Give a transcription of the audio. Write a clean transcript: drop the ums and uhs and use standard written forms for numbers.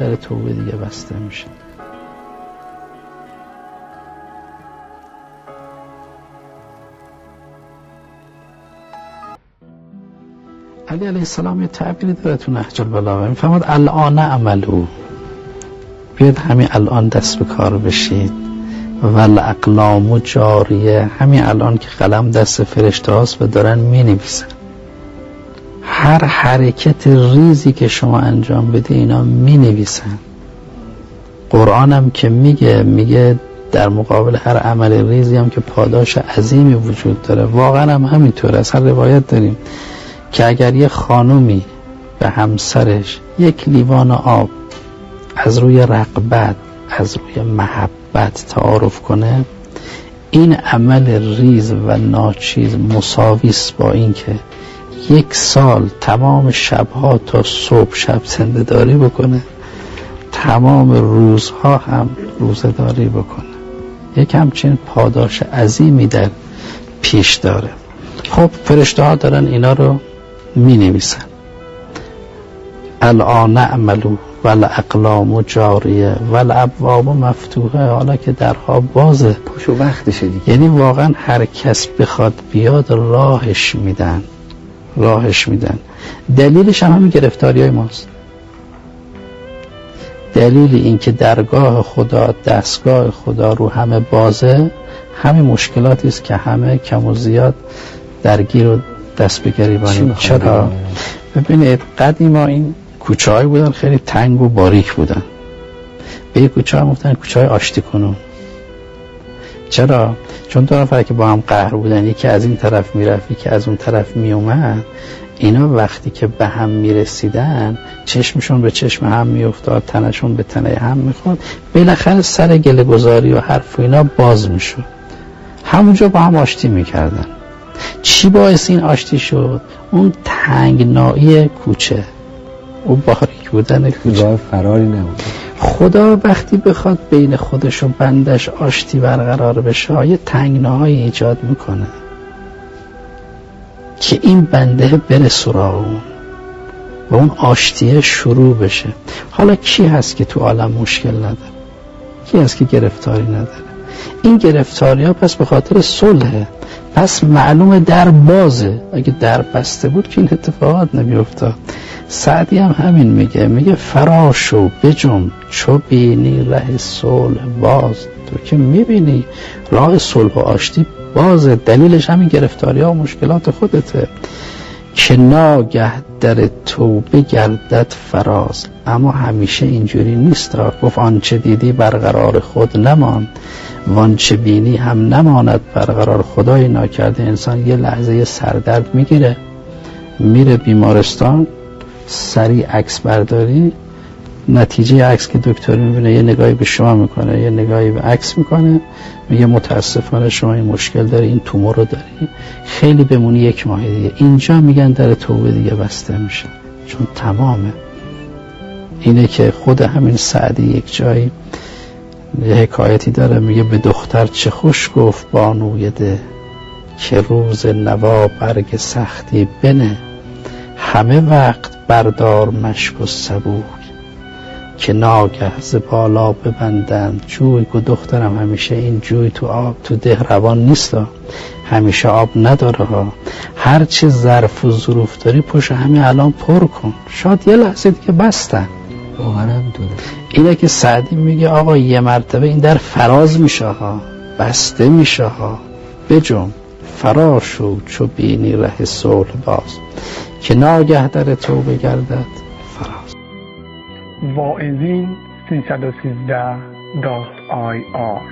در توبه دیگه بسته میشه. علی علیه السلام یه تعبیری داره تو نهج البلاغه، میفهمد الان عملو، بیاد همین الان دست به کار بشید، والاقلام جاریه، همین الان که قلم دست فرشته هاست و دارن می نویسن، هر حرکت ریزی که شما انجام بده اینا می نویسن. قرآن هم که میگه در مقابل هر عمل ریزی هم که پاداش عظیمی وجود داره. واقعا هم همینطوره. از هر روایت داریم که اگر یه خانومی به همسرش یک لیوان آب از روی رغبت، از روی محبت تعارف کنه، این عمل ریز و ناچیز مساویست با این که 1 سال تمام شبها تا صبح شب زنده داری بکنه، تمام روزها هم روزه داری بکنه. یک همچین پاداش عظیمی در پیش داره. خب فرشته ها دارن اینا رو می نویسن. الان اعملوا والاقلام جاریه والابواب مفتوحه، حالا که درها بازه، پاشو وقتشه دیگه. یعنی واقعا هر کس بخواد بیاد راهش میدن. دلیلش هم همین گرفتاری های ماست. دلیل این که درگاه خدا، دستگاه خدا رو همه بازه، همین مشکلاتی است که همه کم و زیاد درگیر و دست به گریبانی. چرا؟ ببینید قدیما این کوچه های بودن خیلی تنگ و باریک بودن. به یک کوچه ها گفتن کوچه های آشتی کنون. چرا؟ چون 2 نفر که با هم قهر بودن، یکی از این طرف میرفت یکی از اون طرف میومد، اینا وقتی که به هم میرسیدن چشمشون به چشم هم میافتاد، تنشون به تنه هم میخورد، بالاخره سر گله گذاری و حرف و اینا باز میشد، همونجا با هم آشتی میکردن. چی باعث این آشتی شد؟ اون تنگنایی کوچه، اون باریک بودن کوچه، راه فراری نبود. خدا وقتی بخواد بین خودش و بندش آشتی برقرار بشه، یه تنگناهایی ایجاد میکنه که این بنده بره سراغ اون و اون آشتیه شروع بشه. حالا کی هست که تو عالم مشکل نداره؟ کی هست که گرفتاری نداره؟ این گرفتاری ها پس به خاطر صلحه، پس معلومه در بازه. اگه در بسته بود که این اتفاقات نمیافتاد. سعدی هم همین میگه فراشو بجم چو بینی ره صلح باز. تو که میبینی راه صلح و آشتی بازه، دلیلش همین گرفتاری ها و مشکلات خودته. که ناگه در توبه گردد فراز، اما همیشه اینجوری نیست. گفت آنچه دیدی برقرار خود نمان، وانچه بینی هم نماند برقرار. خدای ناکرده انسان یه لحظه سردرد میگیره، میره بیمارستان، سریع عکس برداری، نتیجه عکس که دکتر میبینه یه نگاهی به شما میکنه، یه نگاهی به عکس میکنه، میگه متاسفانه شما این مشکل داری، این تومور رو داری، خیلی بمونی 1 ماه دیگه. اینجا میگن در توبه دیگه بسته میشه، چون تمامه. اینه که خود همین سعدی یک جایی یه حکایتی داره، میگه به دختر چه خوش گفت بانوی ده، که روز نوا برگ سختی بنه. همه وقت بردار مشک و سبوک، که ناگه ز بالا ببندند جوی. که دخترم همیشه این جوی تو آب تو ده روان نیست، همیشه آب نداره ها. هر چه ظرف و ظروف داری پشت همین الان پر کن، شاید یه لحظه دیگه بستن. اینه که سعدی میگه آقا یه مرتبه این در فراز میشه ها، بسته میشه ها. بجم فراشو چو بینی ره صلح باز، که ناگه در توبه گردد فراز. واعظین 313.ir